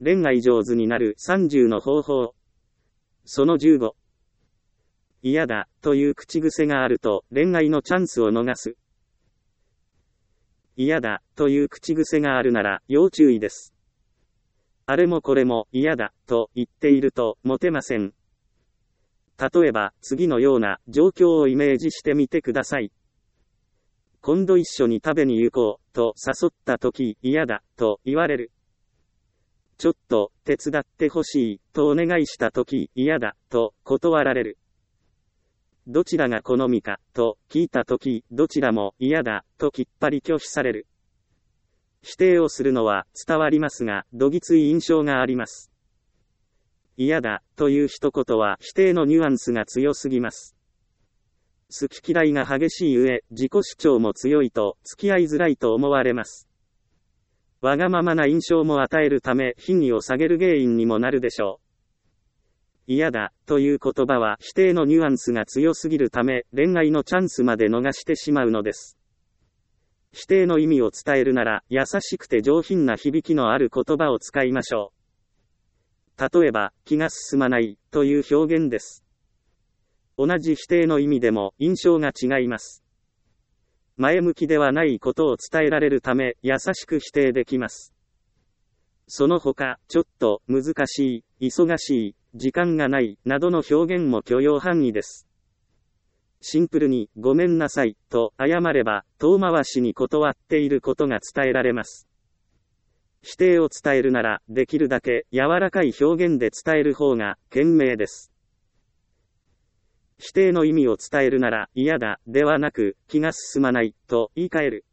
恋愛上手になる30の方法。その15。嫌だ、という口癖があると恋愛のチャンスを逃す。嫌だ、という口癖があるなら要注意です。あれもこれも嫌だ、と言っているとモテません。例えば、次のような状況をイメージしてみてください。今度一緒に食べに行こう、と誘ったとき、嫌だ、と言われる。ちょっと、手伝ってほしい、とお願いしたとき、嫌だ、と断られる。どちらが好みか、と聞いたとき、どちらも嫌だ、ときっぱり拒否される。否定をするのは伝わりますが、どぎつい印象があります。嫌だ、という一言は否定のニュアンスが強すぎます。好き嫌いが激しい上、自己主張も強いと、付き合いづらいと思われます。わがままな印象も与えるため、品位を下げる原因にもなるでしょう。嫌だ、という言葉は否定のニュアンスが強すぎるため、恋愛のチャンスまで逃してしまうのです。否定の意味を伝えるなら、優しくて上品な響きのある言葉を使いましょう。例えば、気が進まない、という表現です。同じ否定の意味でも印象が違います。前向きではないことを伝えられるため、優しく否定できます。その他、ちょっと、難しい、忙しい、時間がない、などの表現も許容範囲です。シンプルに、ごめんなさい、と謝れば、遠回しに断っていることが伝えられます。否定を伝えるなら、できるだけ柔らかい表現で伝える方が賢明です。否定の意味を伝えるなら、嫌だ、ではなく、気が進まない、と言い換える。